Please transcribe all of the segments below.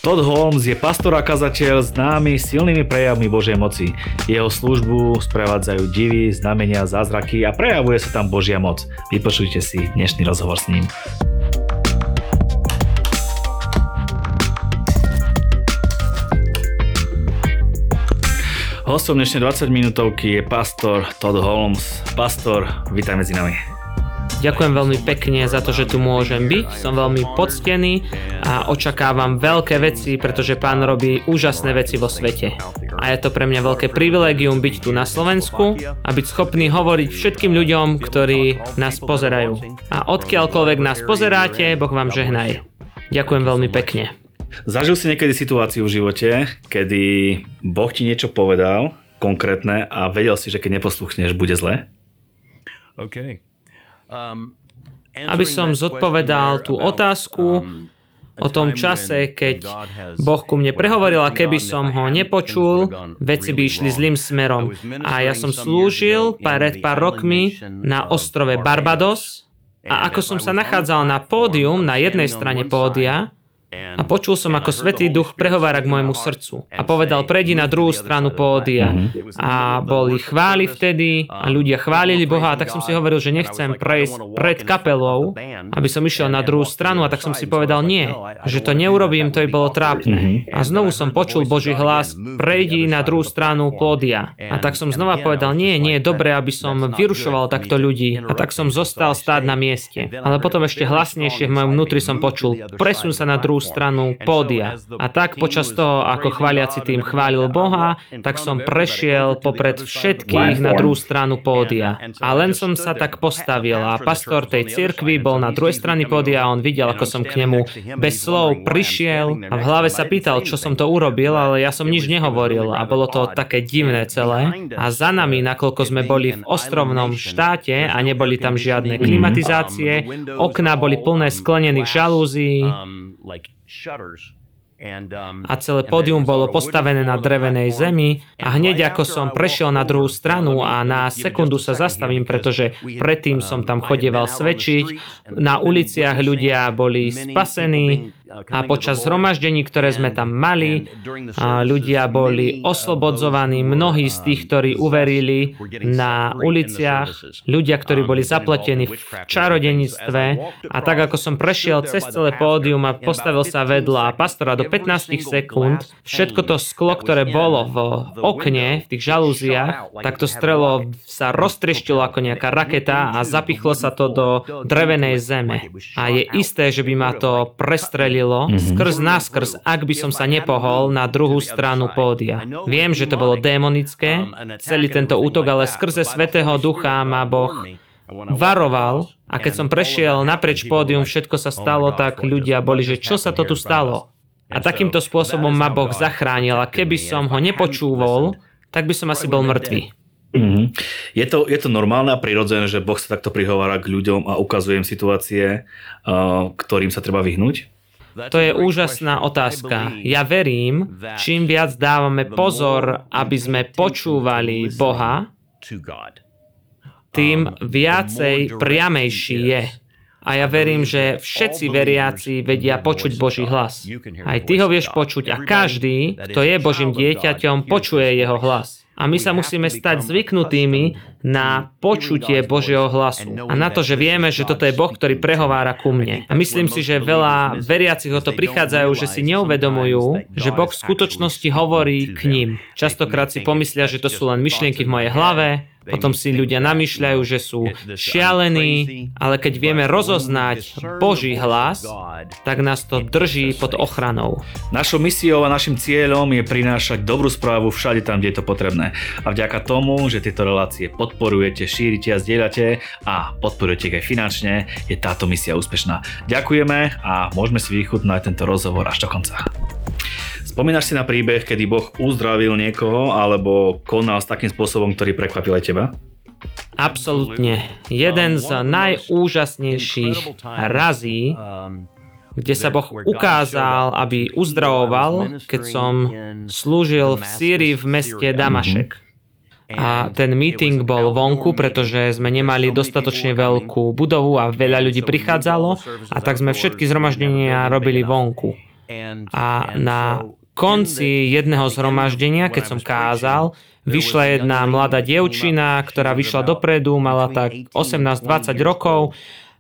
Todd Holmes je pastor a kazateľ známy silnými prejavmi Božej moci. Jeho službu sprevádzajú divy, znamenia, zázraky a prejavuje sa tam Božia moc. Vypočujte si dnešný rozhovor s ním. Hostom dnešnej 20 minútovky je pastor Todd Holmes. Pastor, vítaj medzi nami. Ďakujem veľmi pekne za to, že tu môžem byť. Som veľmi poctený a očakávam veľké veci, pretože Pán robí úžasné veci vo svete. A je to pre mňa veľké privilégium byť tu na Slovensku a byť schopný hovoriť všetkým ľuďom, ktorí nás pozerajú. A odkiaľkoľvek nás pozeráte, Boh vám žehnaj. Ďakujem veľmi pekne. Zažil si niekedy situáciu v živote, kedy Boh ti niečo povedal konkrétne a vedel si, že keď neposluchneš, bude zle? Aby som zodpovedal tú otázku o tom čase, keď Boh ku mne prehovoril a keby som ho nepočul, veci by išli zlým smerom. A ja som slúžil pred pár rokmi na ostrove Barbados a ako som sa nachádzal na pódium, na jednej strane pódia, a počul som, ako Svätý Duch prehovára k môjmu srdcu a povedal, prejdi na druhú stranu pódia. A boli chvály vtedy a ľudia chválili Boha a tak som si hovoril, že nechcem prejsť pred kapelou, aby som išiel na druhú stranu a tak som si povedal, nie, že to neurobím, to by bolo trápne. A znovu som počul Boží hlas, prejdi na druhú stranu pódia. A tak som znova povedal, nie je dobré, aby som vyrušoval takto ľudí. A tak som zostal stáť na mieste. Ale potom ešte hlasnejšie v mojom vnútri som počul, presun sa na druhú stranu pódia. A tak počas toho, ako chváliaci tým chválil Boha, tak som prešiel popred všetkých na druhú stranu pódia. A len som sa tak postavil a pastor tej cirkvi bol na druhej strane pódia a on videl, ako som k nemu bez slov prišiel a v hlave sa pýtal, čo som to urobil, ale ja som nič nehovoril a bolo to také divné celé. A za nami, nakoľko sme boli v ostrovnom štáte a neboli tam žiadne klimatizácie, okná boli plné sklenených žalúzií, a celé pódium bolo postavené na drevenej zemi a hneď ako som prešiel na druhú stranu a na sekundu sa zastavím, pretože predtým som tam chodieval svedčiť, na uliciach ľudia boli spasení a počas zhromaždení, ktoré sme tam mali, ľudia boli oslobodzovaní, mnohí z tých, ktorí uverili na uliciach, ľudia, ktorí boli zapletení v čarodeníctve a tak ako som prešiel cez celé pódium a postavil sa vedľa pastora do 15 sekúnd, všetko to sklo, ktoré bolo v okne, v tých žalúziách, tak to strelo sa roztrieštilo ako nejaká raketa a zapichlo sa to do drevenej zeme. A je isté, že by ma to prestrelilo skrz naskrz, ak by som sa nepohol na druhú stranu pódia. Viem, že to bolo démonické, celý tento útok, ale skrze Svätého Ducha ma Boh varoval a keď som prešiel naprieč pódium, všetko sa stalo, tak ľudia boli, že čo sa to tu stalo? A takýmto spôsobom ma Boh zachránil a keby som ho nepočúval, tak by som asi bol mŕtvy. Je to normálne a prirodzené, že Boh sa takto prihovára k ľuďom a ukazuje im situácie, ktorým sa treba vyhnúť? To je úžasná otázka. Ja verím, čím viac dávame pozor, aby sme počúvali Boha, tým viacej priamejší je. A ja verím, že všetci veriaci vedia počuť Boží hlas. Aj ty ho vieš počuť a každý, kto je Božím dieťaťom, počuje jeho hlas. A my sa musíme stať zvyknutými na počutie Božieho hlasu. A na to, že vieme, že toto je Boh, ktorý prehovára ku mne. A myslím si, že veľa veriacich o to prichádzajú, že si neuvedomujú, že Boh v skutočnosti hovorí k ním. Častokrát si pomyslia, že to sú len myšlienky v mojej hlave, potom si ľudia namýšľajú, že sú šialení, ale keď vieme rozoznať Boží hlas, tak nás to drží pod ochranou. Našou misiou a našim cieľom je prinášať dobrú správu všade tam, kde je to potrebné. A vďaka tomu, že tieto relácie podporujete, šírite a zdieľate a podporujete ich aj finančne, je táto misia úspešná. Ďakujeme a môžeme si vychutnať tento rozhovor až do konca. Spomínaš si na príbeh, kedy Boh uzdravil niekoho alebo konal s takým spôsobom, ktorý prekvapil aj teba? Absolútne. Jeden z najúžasnejších razí, kde sa Boh ukázal, aby uzdravoval, keď som slúžil v Sýrii v meste Damašek. A ten meeting bol vonku, pretože sme nemali dostatočne veľkú budovu a veľa ľudí prichádzalo a tak sme všetky zhromaždenia robili vonku. A na konci jedného zhromaždenia, keď som kázal, vyšla jedna mladá dievčina, ktorá vyšla dopredu, mala tak 18-20 rokov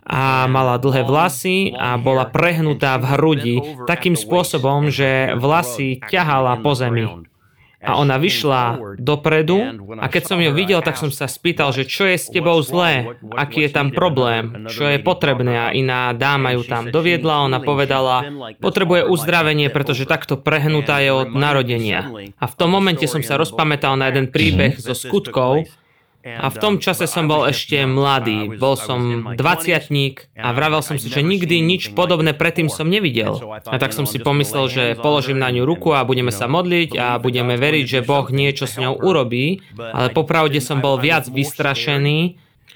a mala dlhé vlasy a bola prehnutá v hrudi takým spôsobom, že vlasy ťahala po zemi. A ona vyšla dopredu a keď som ju videl, tak som sa spýtal, že čo je s tebou zlé, aký je tam problém, čo je potrebné. A iná dáma ju tam doviedla, ona povedala, potrebuje uzdravenie, pretože takto prehnutá je od narodenia. A v tom momente som sa rozpamätal na jeden príbeh zo Skutkov. A v tom čase som bol ešte mladý, bol som 20-tník a vravel som si, že nikdy nič podobné predtým som nevidel. A tak som si pomyslel, že položím na ňu ruku a budeme sa modliť a budeme veriť, že Boh niečo s ňou urobí, ale popravde som bol viac vystrašený,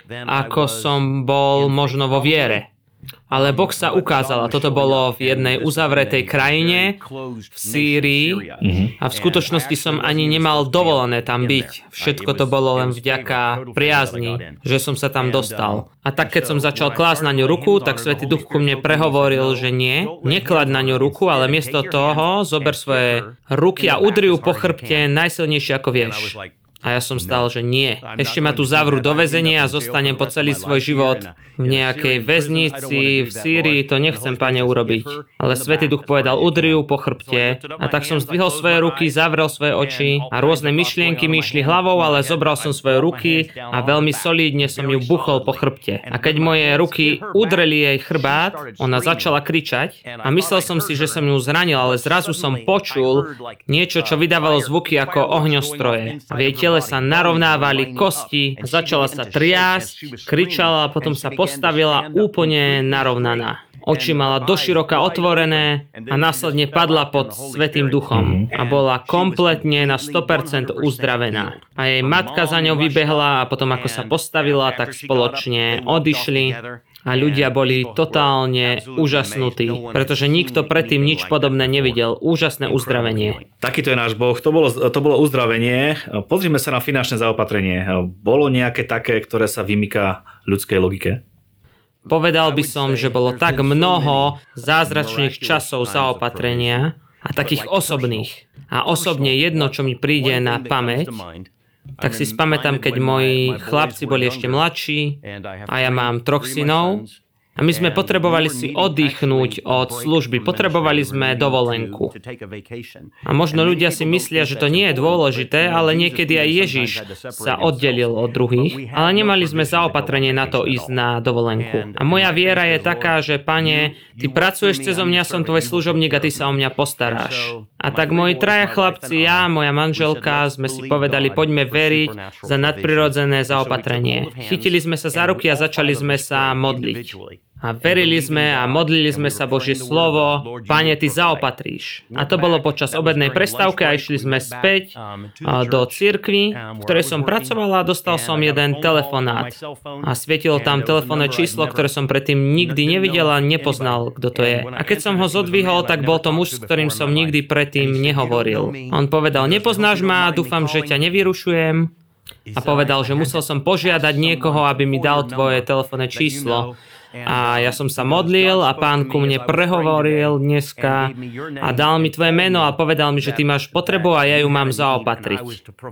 ako som bol možno vo viere. Ale Boh sa ukázal a toto bolo v jednej uzavretej krajine v Sýrii a v skutočnosti som ani nemal dovolené tam byť. Všetko to bolo len vďaka priazni, že som sa tam dostal. A tak keď som začal klásť na ňu ruku, tak Svätý Duch ku mne prehovoril, že nie, neklaď na ňu ruku, ale miesto toho zober svoje ruky a udri ju po chrbte najsilnejšie ako vieš. A ja som stál, že nie. Ešte ma tu zavrú do väzenia a zostanem po celý svoj život v nejakej väznici v Sýrii. To nechcem, Pane, urobiť. Ale Svätý Duch povedal, udri ju po chrbte. A tak som zdvihol svoje ruky, zavrel svoje oči a rôzne myšlienky mi išli hlavou, ale zobral som svoje ruky a veľmi solídne som ju buchol po chrbte. A keď moje ruky udreli jej chrbát, ona začala kričať a myslel som si, že som ju zranil, ale zrazu som počul niečo, čo vydávalo zvuky ako ohňostroje. A v jej tele sa narovnávali kosti, začala sa triasť, kričala a potom sa postavila úplne narovnaná. Oči mala doširoka otvorené a následne padla pod Svätým Duchom a bola kompletne na 100% uzdravená. A jej matka za ňou vybehla a potom ako sa postavila, tak spoločne odišli. A ľudia boli totálne úžasnutí, pretože nikto predtým nič podobné nevidel. Úžasné uzdravenie. Takýto je náš Boh. To bolo uzdravenie. Pozrime sa na finančné zaopatrenie. Bolo nejaké také, ktoré sa vymýka ľudskej logike? Povedal by som, že bolo tak mnoho zázračných časov zaopatrenia a takých osobných. A osobne jedno, čo mi príde na pamäť, tak si spamätám, keď moji chlapci boli ešte mladší a ja mám 3 synov a my sme potrebovali si oddychnúť od služby, potrebovali sme dovolenku. A možno ľudia si myslia, že to nie je dôležité, ale niekedy aj Ježiš sa oddelil od druhých, ale nemali sme zaopatrenie na to ísť na dovolenku. A moja viera je taká, že Pane, ty pracuješ cezo mňa, som tvoj služobník a ty sa o mňa postaráš. A tak moji 3 chlapci, ja, moja manželka, sme si povedali, poďme veriť za nadprirodzené zaopatrenie. Chytili sme sa za ruky a začali sme sa modliť. A verili sme a modlili sme sa Božie slovo, Pane, ty zaopatríš. A to bolo počas obednej prestávky a išli sme späť do cirkvi, v ktorej som pracoval a dostal som jeden telefonát. A svietilo tam telefónne číslo, ktoré som predtým nikdy nevidel a nepoznal, kto to je. A keď som ho zodvihol, tak bol to muž, s ktorým som nikdy predtým nehovoril. On povedal, nepoznáš ma, dúfam, že ťa nevyrušujem. A povedal, že musel som požiadať niekoho, aby mi dal tvoje telefónne číslo. A ja som sa modlil a Pán ku mne prehovoril dneska a dal mi tvoje meno a povedal mi, že ty máš potrebu a ja ju mám zaopatriť.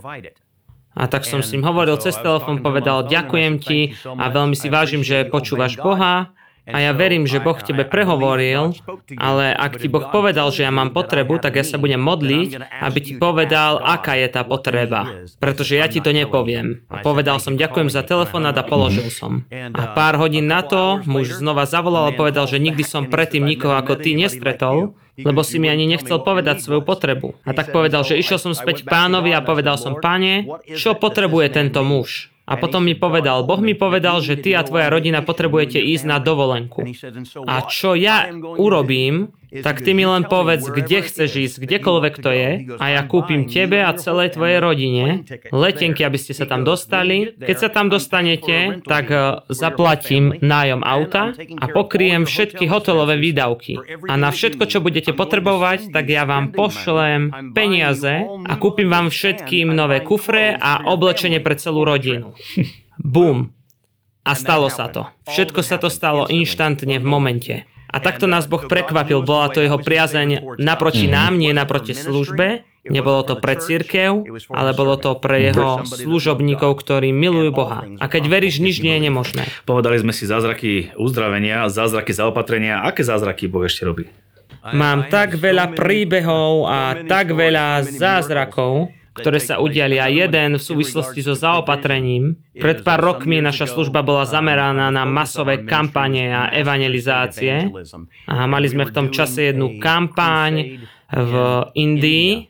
A tak som s ním hovoril cez telefón, povedal, ďakujem ti a veľmi si vážim, že počúvaš Boha. A ja verím, že Boh tebe prehovoril, ale ak ti Boh povedal, že ja mám potrebu, tak ja sa budem modliť, aby ti povedal, aká je tá potreba. Pretože ja ti to nepoviem. A povedal som, ďakujem za telefonát a položil som. A pár hodín na to muž znova zavolal a povedal, že nikdy som predtým nikoho ako ty nestretol, lebo si mi ani nechcel povedať svoju potrebu. A tak povedal, že išiel som späť Pánovi a povedal som, Pane, čo potrebuje tento muž? A potom mi povedal, Boh mi povedal, že ty a tvoja rodina potrebujete ísť na dovolenku. A čo ja urobím, tak ty mi len povedz, kde chceš ísť, kdekoľvek to je, a ja kúpim tebe a celej tvojej rodine letenky, aby ste sa tam dostali. Keď sa tam dostanete, tak zaplatím nájom auta a pokryjem všetky hotelové výdavky. A na všetko, čo budete potrebovať, tak ja vám pošlem peniaze a kúpim vám všetkým nové kufre a oblečenie pre celú rodinu. Bum. A stalo sa to. Všetko sa to stalo inštantne v momente. A takto nás Boh prekvapil. Bola to jeho priazeň naproti nám, nie naproti službe. Nebolo to pre cirkev, ale bolo to pre jeho služobníkov, ktorí milujú Boha. A keď veríš, nič nie je nemožné. Povedali sme si zázraky uzdravenia, zázraky zaopatrenia. Aké zázraky Boh ešte robí? Mám tak veľa príbehov a tak veľa zázrakov, ktoré sa udiali, a jeden v súvislosti so zaopatrením. Pred pár rokmi naša služba bola zameraná na masové kampane a evangelizácie. A mali sme v tom čase jednu kampaň v Indii.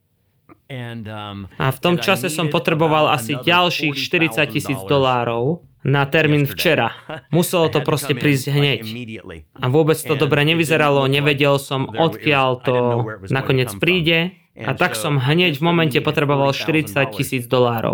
A v tom čase som potreboval asi ďalších $40,000 na termín včera. Muselo to proste prísť hneď. A vôbec to dobre nevyzeralo, nevedel som, odkiaľ to nakoniec príde. A tak som hneď v momente potreboval $40,000.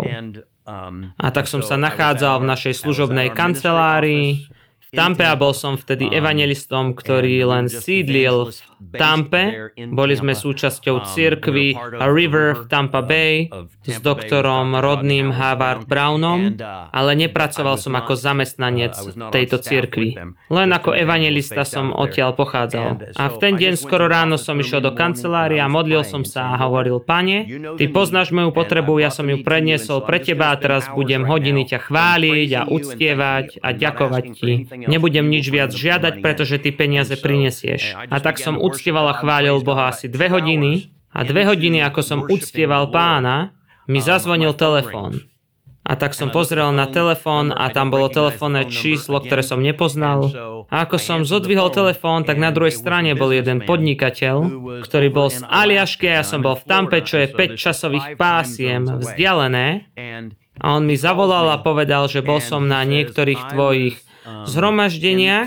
A tak som sa nachádzal v našej služobnej kancelárii v Tampe a bol som vtedy evangelistom, ktorý len sídlil v Tampe. Boli sme súčasťou cirkvi River v Tampa Bay s doktorom Rodným Howard Brownom, ale nepracoval som ako zamestnanec tejto cirkvi. Len ako evangelista som odtiaľ pochádzal. A v ten deň skoro ráno som išiel do kancelárie a modlil som sa a hovoril: Pane, ty poznáš moju potrebu, ja som ju predniesol pre teba a teraz budem hodiny ťa chváliť a uctievať a ďakovať ti. Nebudem nič viac žiadať, pretože ty peniaze prinesieš. A tak som uctieval a chválil Boha asi 2 hodiny. A 2 hodiny, ako som uctieval Pána, mi zazvonil telefón. A tak som pozrel na telefón a tam bolo telefónne číslo, ktoré som nepoznal. A ako som zodvihol telefón, tak na druhej strane bol jeden podnikateľ, ktorý bol z Aliašky a ja som bol v Tampe, čo je 5 časových pásiem vzdialené. A on mi zavolal a povedal, že bol som na niektorých tvojich zhromaždeniach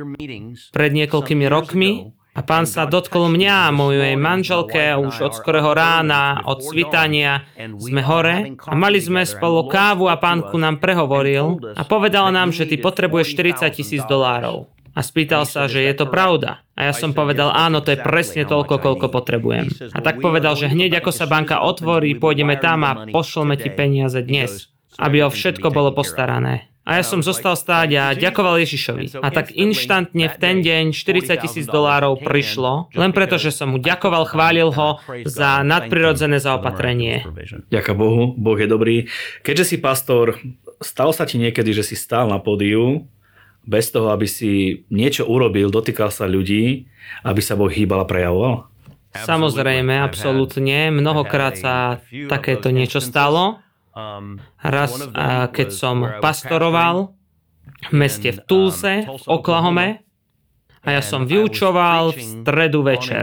pred niekoľkými rokmi a Pán sa dotkol mňa a mojej manželke už od skorého rána, od svitania sme hore a mali sme spolu kávu a Pán ku nám prehovoril a povedal nám, že ty potrebuješ $40,000. A spýtal sa, že je to pravda. A ja som povedal, áno, to je presne toľko, koľko potrebujem. A tak povedal, že hneď ako sa banka otvorí, pôjdeme tam a pošleme ti peniaze dnes, aby o všetko bolo postarané. A ja som zostal stáť a ďakoval Ježišovi. A tak inštantne v ten deň $40,000 prišlo, len preto, že som mu ďakoval, chválil ho za nadprirodzené zaopatrenie. Ďakujem Bohu, Boh je dobrý. Keďže si pastor, stalo sa ti niekedy, že si stál na pódiu bez toho, aby si niečo urobil, dotýkal sa ľudí, aby sa Boh hýbal a prejavoval? Samozrejme, absolútne. Mnohokrát sa takéto niečo stalo. Raz, keď som pastoroval v meste v Tulse, v Oklahome, a ja som vyučoval v stredu večer.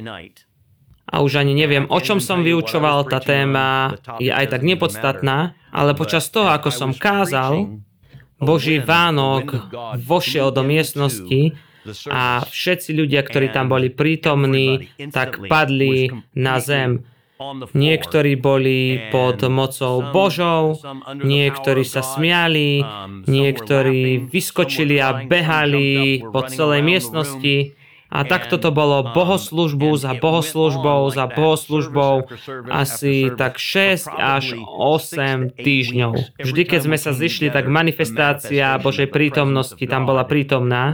A už ani neviem, o čom som vyučoval, tá téma je aj tak nepodstatná, ale počas toho, ako som kázal, Boží Vánok vošiel do miestnosti a všetci ľudia, ktorí tam boli prítomní, tak padli na zem. Niektorí boli pod mocou Božou, niektorí sa smiali, niektorí vyskočili a behali po celej miestnosti. A takto to bolo bohoslužbu za bohoslužbou za bohoslužbou asi tak 6 až 8 týždňov. Vždy, keď sme sa zišli, tak manifestácia Božej prítomnosti tam bola prítomná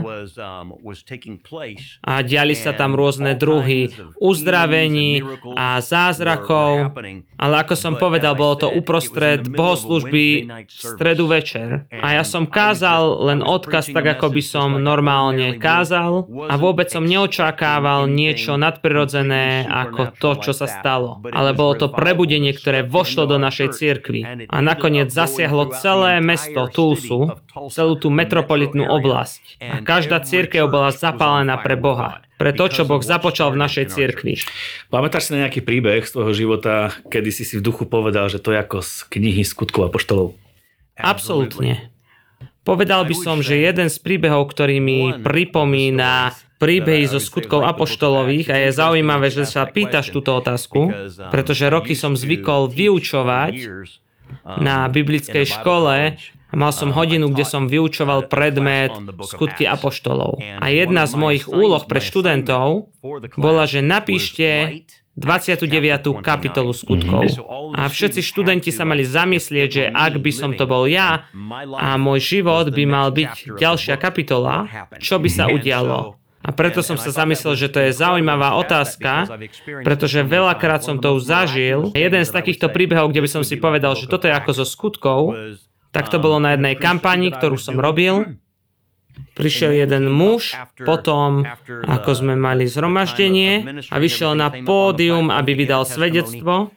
a diali sa tam rôzne druhy uzdravení a zázrakov, ale ako som povedal, bolo to uprostred bohoslužby v stredu večer. A ja som kázal len odkaz tak, ako by som normálne kázal a vôbec som neočakával niečo nadprirodzené ako to, čo sa stalo. Ale bolo to prebudenie, ktoré vošlo do našej cirkvi. A nakoniec zasiahlo celé mesto Tulsu, celú tú metropolitnú oblasť. A každá cirkev bola zapálená pre Boha. Pre to, čo Boh započal v našej cirkvi. Pamätáš si na nejaký príbeh z tvojho života, kedy si v duchu povedal, že to je ako z knihy Skutkov apoštolov? Absolútne. Povedal by som, že jeden z príbehov, ktorý mi pripomína príbehy zo Skutkov apoštolových, a je zaujímavé, že sa pýtaš túto otázku, pretože roky som zvykol vyučovať na biblickej škole. Mal som hodinu, kde som vyučoval predmet Skutky apoštolov. A jedna z mojich úloh pre študentov bola, že napíšte 29. kapitolu Skutkov. A všetci študenti sa mali zamyslieť, že ak by som to bol ja a môj život by mal byť ďalšia kapitola, čo by sa udialo. A preto som sa zamyslel, že to je zaujímavá otázka, pretože veľakrát som to už zažil. Jeden z takýchto príbehov, kde by som si povedal, že toto je ako zo skutkov, tak to bolo na jednej kampani, ktorú som robil. Prišiel jeden muž, potom, ako sme mali zhromaždenie, a vyšiel na pódium, aby vydal svedectvo.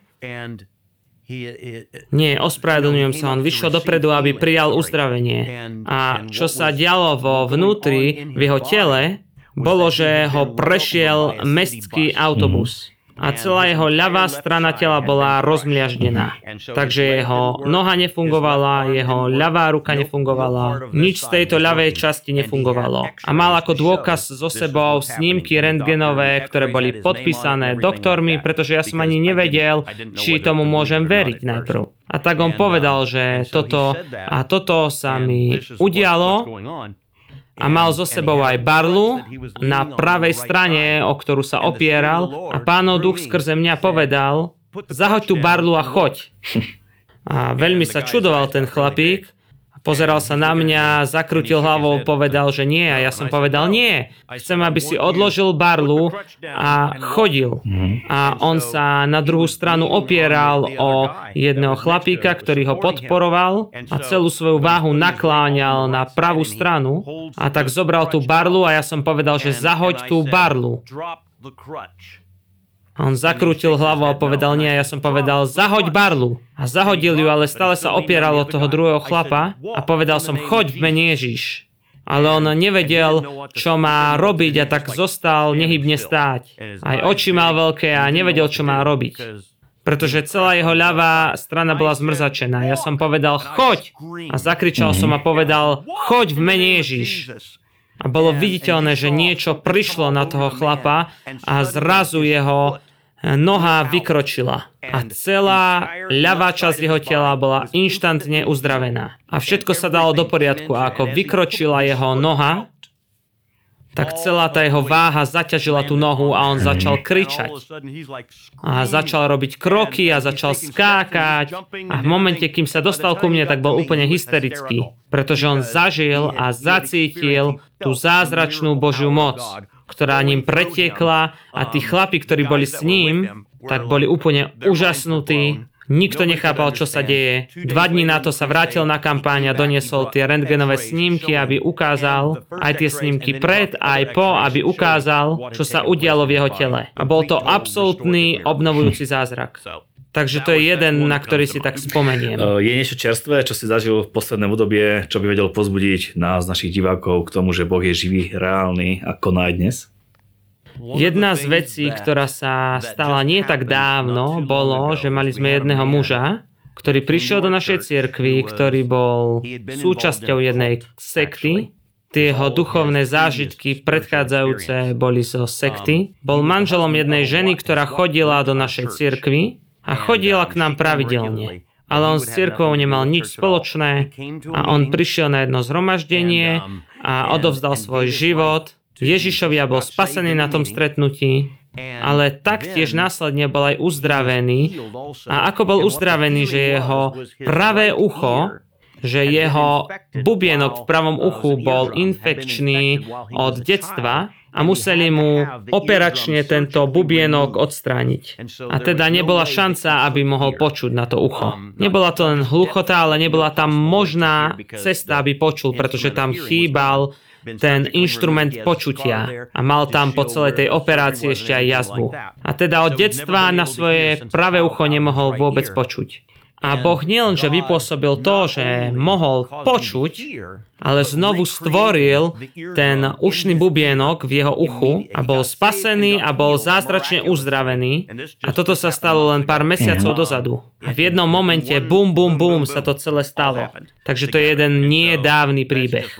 Nie, ospravedlňujem sa, on vyšiel dopredu, aby prijal uzdravenie. A čo sa dialo vo vnútri, v jeho tele, bolo, že ho prešiel mestský autobus. A celá jeho ľavá strana tela bola rozmliaždená. Takže jeho noha nefungovala, jeho ľavá ruka nefungovala, nič z tejto ľavej časti nefungovalo. A mal ako dôkaz so sebou snímky rentgenové, ktoré boli podpísané doktormi, pretože ja som ani nevedel, či tomu môžem veriť najprv. A tak on povedal, že toto sa mi udialo, a mal so sebou aj barlu na pravej strane, o ktorú sa opieral, a Pánov duch skrze mňa povedal, zahoď tú barlu a choď. A veľmi sa čudoval ten chlapík, pozeral sa na mňa, zakrutil hlavou, povedal, že nie, a ja som povedal, nie, chcem, aby si odložil barlu a chodil. A on sa na druhú stranu opieral o jedného chlapíka, ktorý ho podporoval, a celú svoju váhu nakláňal na pravú stranu, a tak zobral tú barlu a ja som povedal, že zahoď tú barlu. A on zakrútil hlavu a povedal, nie, ja som povedal, zahoď barlu. A zahodil ju, ale stále sa opieral od toho druhého chlapa a povedal som, choď v mene Ježiš. Ale on nevedel, čo má robiť, a tak zostal nehybne stáť. Aj oči mal veľké a nevedel, čo má robiť. Pretože celá jeho ľavá strana bola zmrzačená. Ja som povedal, choď. A zakričal som a povedal, choď v mene Ježiš. A bolo viditeľné, že niečo prišlo na toho chlapa a zrazu jeho noha vykročila. A celá ľavá časť jeho tela bola inštantne uzdravená. A všetko sa dalo do poriadku. A ako vykročila jeho noha, tak celá tá jeho váha zaťažila tú nohu a on začal kričať. A začal robiť kroky a začal skákať. A v momente, kým sa dostal ku mne, tak bol úplne hysterický. Pretože on zažil a zacítil tú zázračnú Božiu moc, ktorá ním pretiekla, a tí chlapi, ktorí boli s ním, tak boli úplne úžasnutí. Nikto nechápal, čo sa deje. 2 dní na to sa vrátil na kampaň a doniesol tie rentgenové snímky, aby ukázal, aj tie snímky pred, aj po, aby ukázal, čo sa udialo v jeho tele. A bol to absolútny obnovujúci zázrak. Takže to je jeden, na ktorý si tak spomeniem. Je niečo čerstvé, čo si zažil v poslednom období, čo by vedel povzbudiť nás, našich divákov, k tomu, že Boh je živý, reálny a koná aj dnes? Jedna z vecí, ktorá sa stala nie tak dávno, bolo, že mali sme jedného muža, ktorý prišiel do našej cirkvi, ktorý bol súčasťou jednej sekty. Tie jeho duchovné zážitky predchádzajúce boli zo sekty. Bol manželom jednej ženy, ktorá chodila do našej cirkvi a chodila k nám pravidelne. Ale on s cirkvou nemal nič spoločné a on prišiel na jedno zhromaždenie a odovzdal svoj život Ježišovi a bol spasený na tom stretnutí, ale taktiež následne bol aj uzdravený. A ako bol uzdravený, že jeho pravé ucho, že jeho bubienok v pravom uchu bol infekčný od detstva a museli mu operačne tento bubienok odstrániť. A teda nebola šanca, aby mohol počuť na to ucho. Nebola to len hluchota, ale nebola tam možná cesta, aby počul, pretože tam chýbal ten inštrument počutia a mal tam po celej tej operácii ešte aj jazvu. A teda od detstva na svoje pravé ucho nemohol vôbec počuť. A Boh nielenže vypôsobil to, že mohol počuť, ale znovu stvoril ten ušný bubienok v jeho uchu a bol spasený a bol zázračne uzdravený. A toto sa stalo len pár mesiacov dozadu. A v jednom momente bum, bum, bum sa to celé stalo. Takže to je jeden nedávny príbeh.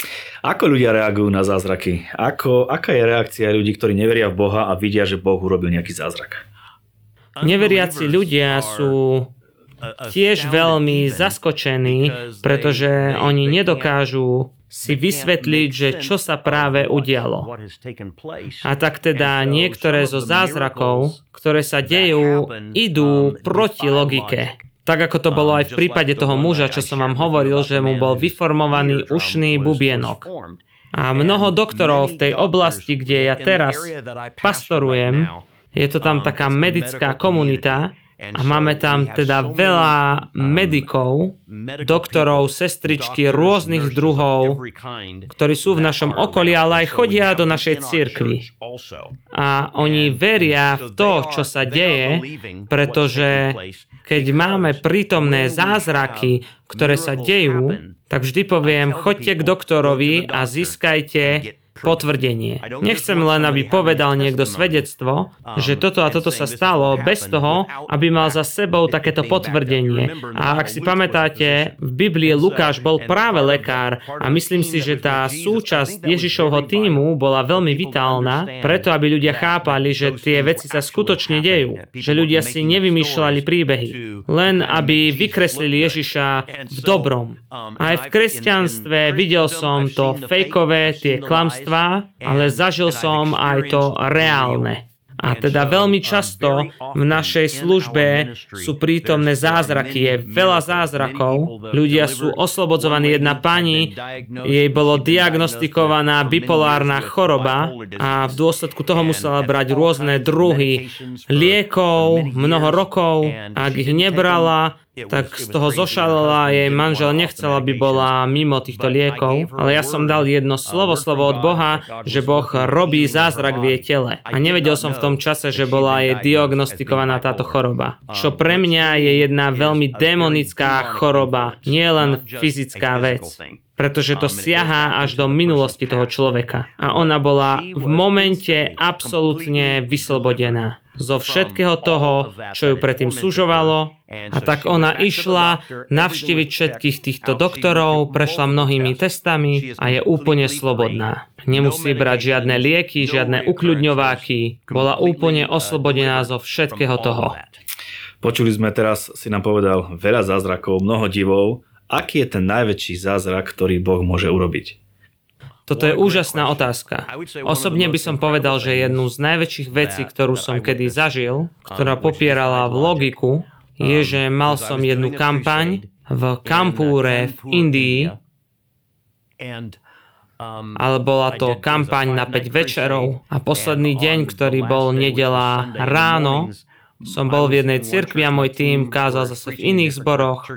Ako ľudia reagujú na zázraky? Aká je reakcia ľudí, ktorí neveria v Boha a vidia, že Boh urobil nejaký zázrak? Neveriaci ľudia sú tiež veľmi zaskočení, pretože oni nedokážu si vysvetliť, že čo sa práve udialo. A tak teda niektoré zo zázrakov, ktoré sa dejú, idú proti logike. Tak ako to bolo aj v prípade toho muža, čo som vám hovoril, že mu bol vyformovaný ušný bubienok. A mnoho doktorov v tej oblasti, kde ja teraz pastorujem, je to tam taká medická komunita a máme tam teda veľa medikov, doktorov, sestričky rôznych druhov, ktorí sú v našom okolí, ale aj chodia do našej cirkvi. A oni veria v to, čo sa deje, pretože keď máme prítomné zázraky, ktoré sa dejú, tak vždy poviem, choďte k doktorovi a získajte potvrdenie. Nechcem len, aby povedal niekto svedectvo, že toto a toto sa stalo, bez toho, aby mal za sebou takéto potvrdenie. A ak si pamätáte, v Biblii Lukáš bol práve lekár a myslím si, že tá súčasť Ježišovho tímu bola veľmi vitálna, preto aby ľudia chápali, že tie veci sa skutočne dejú. Že ľudia si nevymýšľali príbehy. Len aby vykreslili Ježiša v dobrom. Aj v kresťanstve videl som to fejkové, tie klamstvá, ale zažil som aj to reálne. A teda veľmi často v našej službe sú prítomné zázraky. Je veľa zázrakov. Ľudia sú oslobodzovaní. Jedna pani, jej bolo diagnostikovaná bipolárna choroba a v dôsledku toho musela brať rôzne druhy liekov mnoho rokov. Ak ich nebrala, tak z toho zošalala, jej manžel nechcel, aby bola mimo týchto liekov, ale ja som dal jedno slovo od Boha, že Boh robí zázrak v jej tele. A nevedel som v tom čase, že bola jej diagnostikovaná táto choroba. Čo pre mňa je jedna veľmi démonická choroba, nie len fyzická vec. Pretože to siahá až do minulosti toho človeka. A ona bola v momente absolútne vyslobodená zo všetkého toho, čo ju predtým sužovalo. A tak ona išla navštíviť všetkých týchto doktorov, prešla mnohými testami a je úplne slobodná. Nemusí brať žiadne lieky, žiadne ukľudňováky. Bola úplne oslobodená zo všetkého toho. Počuli sme teraz, si nám povedal, veľa zázrakov, mnoho divov. Aký je ten najväčší zázrak, ktorý Boh môže urobiť? Toto je úžasná otázka. Osobne by som povedal, že jednu z najväčších vecí, ktorú som kedy zažil, ktorá popierala v logiku, je, že mal som jednu kampaň v Kanpúre v Indii, ale bola to kampaň na 5 večerov a posledný deň, ktorý bol nedeľa ráno, som bol v jednej cirkvi a môj tím kázal zase v iných zboroch.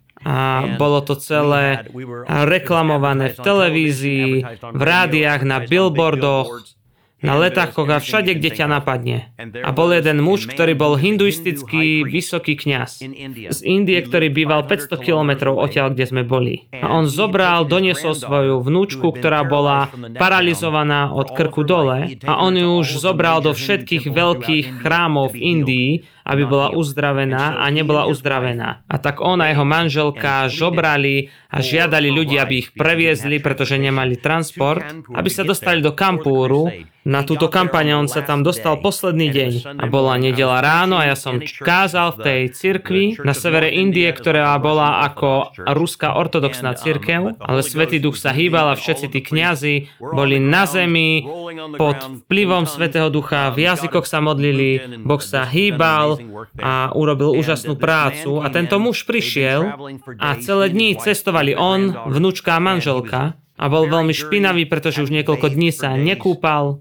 A bolo to celé reklamované v televízii, v rádiách, na billboardoch, na letákoch a všade, kde ťa napadne. A bol jeden muž, ktorý bol hinduistický vysoký kňaz z Indie, ktorý býval 500 kilometrov odtiaľ, kde sme boli. A on doniesol svoju vnúčku, ktorá bola paralizovaná od krku dole a on ju už zobral do všetkých veľkých chrámov v Indii, aby bola uzdravená a nebola uzdravená. A tak on a jeho manželka žobrali a žiadali ľudí, aby ich previezli, pretože nemali transport, aby sa dostali do Kanpúru. Na túto kampaň on sa tam dostal posledný deň a bola nedeľa ráno a ja som kázal v tej cirkvi na severe Indie, ktorá bola ako ruská ortodoxná cirkev, ale Svätý Duch sa hýbal a všetci tí kňazi boli na zemi pod vplyvom Svätého Ducha, v jazykoch sa modlili, Boh sa hýbal a urobil úžasnú prácu. A tento muž prišiel a celé dni cestovali on, vnúčka a manželka. A bol veľmi špinavý, pretože už niekoľko dní sa nekúpal.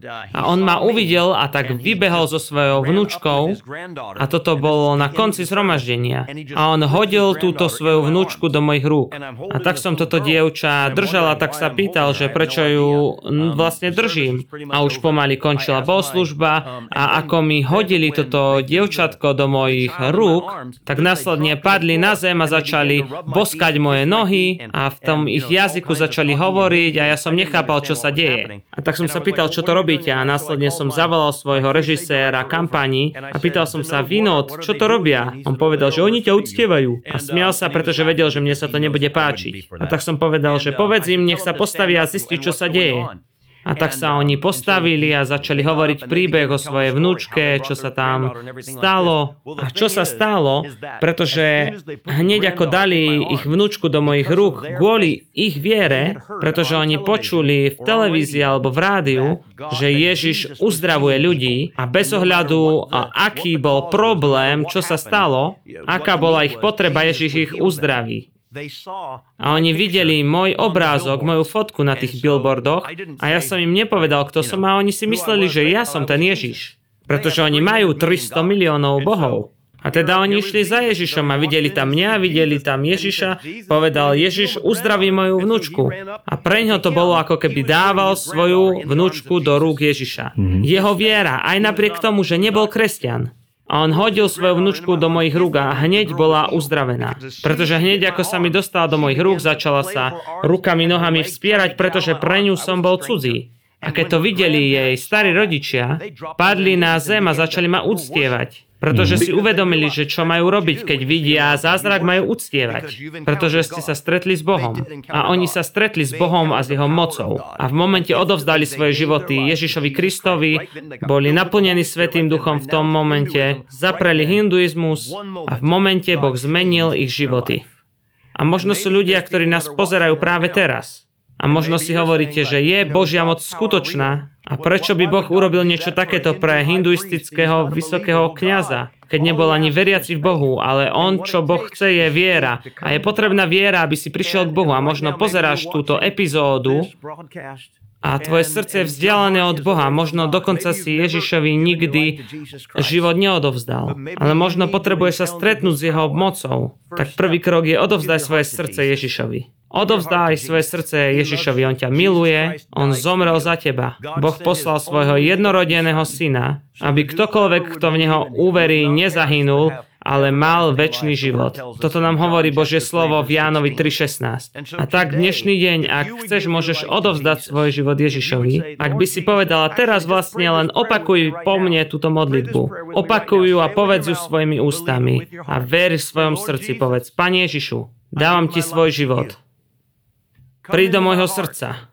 A on ma uvidel a tak vybehol so svojou vnúčkou a toto bolo na konci zhromaždenia. A on hodil túto svoju vnúčku do mojich rúk. A tak som toto dievča držal a tak sa pýtal, že prečo ju vlastne držím. A už pomaly končila bohoslužba a ako mi hodili toto dievčatko do mojich rúk, tak následne padli na zem a začali boskať moje nohy a v tom ich jazyku začali hovoriť a ja som nechápal, čo sa deje. A tak som sa pýtal, čo to robíte a následne som zavolal svojho režiséra kampani a pýtal som sa, Vinod, čo to robia? On povedal, že oni ťa uctievajú. A smial sa, pretože vedel, že mne sa to nebude páčiť. A tak som povedal, že povedz im, nech sa postavia a zistí, čo sa deje. A tak sa oni postavili a začali hovoriť príbeh o svojej vnúčke, čo sa tam stalo. A čo sa stalo, pretože hneď ako dali ich vnúčku do mojich rúk kvôli ich viere, pretože oni počuli v televízii alebo v rádiu, že Ježiš uzdravuje ľudí a bez ohľadu, aký bol problém, čo sa stalo, aká bola ich potreba, Ježiš ich uzdraví. A oni videli môj obrázok, moju fotku na tých billboardoch a ja som im nepovedal, kto som a oni si mysleli, že ja som ten Ježiš. Pretože oni majú 300 miliónov bohov. A teda oni išli za Ježišom a videli tam mňa, videli tam Ježiša, povedal Ježiš, uzdraví moju vnúčku. A preňho to bolo, ako keby dával svoju vnúčku do rúk Ježiša. Jeho viera, aj napriek tomu, že nebol kresťan. A on hodil svoju vnúčku do mojich rúk a hneď bola uzdravená. Pretože hneď ako sa mi dostala do mojich rúk, začala sa rukami, nohami vspierať, pretože pre ňu som bol cudzí. A keď to videli jej starí rodičia, padli na zem a začali ma uctievať. Pretože si uvedomili, že čo majú robiť, keď vidia zázrak, majú uctievať. Pretože ste sa stretli s Bohom. A oni sa stretli s Bohom a s jeho mocou. A v momente odovzdali svoje životy Ježišovi Kristovi, boli naplnení Svätým Duchom v tom momente, zapreli hinduizmus a v momente Boh zmenil ich životy. A možno sú ľudia, ktorí nás pozerajú práve teraz. A možno si hovoríte, že je Božia moc skutočná a prečo by Boh urobil niečo takéto pre hinduistického vysokého kňaza, keď nebol ani veriaci v Bohu, ale on, čo Boh chce, je viera. A je potrebná viera, aby si prišiel k Bohu. A možno pozeráš túto epizódu a tvoje srdce je vzdialené od Boha. Možno dokonca si Ježišovi nikdy život neodovzdal. Ale možno potrebuješ sa stretnúť s jeho mocou. Tak prvý krok je odovzdaj svoje srdce Ježišovi. Odovzdaj svoje srdce Ježišovi, on ťa miluje, on zomrel za teba. Boh poslal svojho jednorodeného syna, aby ktokoľvek, kto v neho uverí, nezahynul, ale mal večný život. Toto nám hovorí Božie slovo v Jánovi 3.16. A tak dnešný deň, ak chceš, môžeš odovzdať svoj život Ježišovi. Ak by si povedala, teraz vlastne len opakuj po mne túto modlitbu. Opakuj ju a povedz ju svojimi ústami. A ver v svojom srdci, povedz, Pane Ježišu, dávam ti svoj život. Príď do môjho srdca.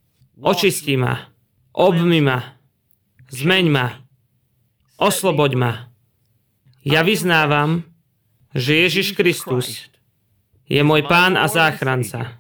Očistí ma. Obmyj ma. Zmeň ma. Osloboď ma. Ja vyznávam, že Ježiš Kristus je môj Pán a záchranca.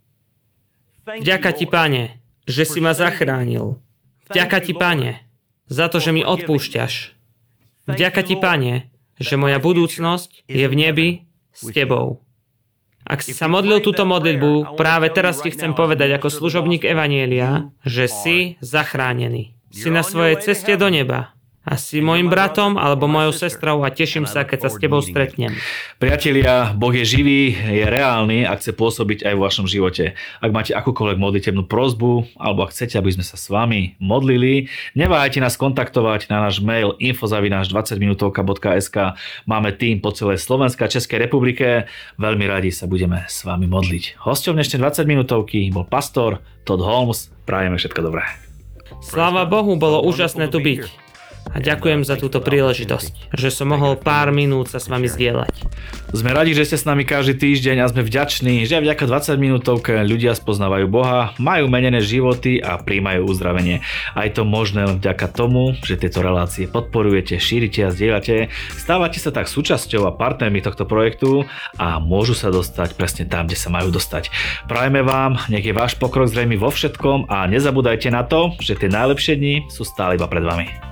Vďaka ti, Pane, že si ma zachránil. Vďaka ti, Pane, za to, že mi odpúšťaš. Vďaka ti, Pane, že moja budúcnosť je v nebi s tebou. Ak si sa modlil túto modlitbu, práve teraz ti chcem povedať ako služobník Evanjelia, že si zachránený. Si na svojej ceste do neba. A si môjim bratom alebo mojou sestrou a teším sa, keď sa s tebou stretnem. Priatelia, Boh je živý, je reálny a chce pôsobiť aj vo vašom živote. Ak máte akúkoľvek modlitebnú prosbu alebo ak chcete, aby sme sa s vami modlili, neváhajte nás kontaktovať na náš mail info@20minutovka.sk. Máme tým po celej Slovenskej a Českej republike. Veľmi radi sa budeme s vami modliť. Hosťom dnešnej 20 minútovky bol pastor Todd Holmes. Prajeme všetko dobré. Sláva Bohu, bolo úžasné tu byť. A ďakujem za túto príležitosť, že som mohol pár minút sa s vami zdieľať. Sme radi, že ste s nami každý týždeň a sme vďační, že vďaka 20 minútovke ľudia spoznávajú Boha, majú menené životy a príjmajú uzdravenie. A je to možné vďaka tomu, že tieto relácie podporujete, šírite a zdieľate, stávate sa tak súčasťou a partnermi tohto projektu a môžu sa dostať presne tam, kde sa majú dostať. Prajeme vám, nech je váš pokrok zrejmý vo všetkom a nezabúdajte na to, že tie najlepšie dni sú stále iba pred vami.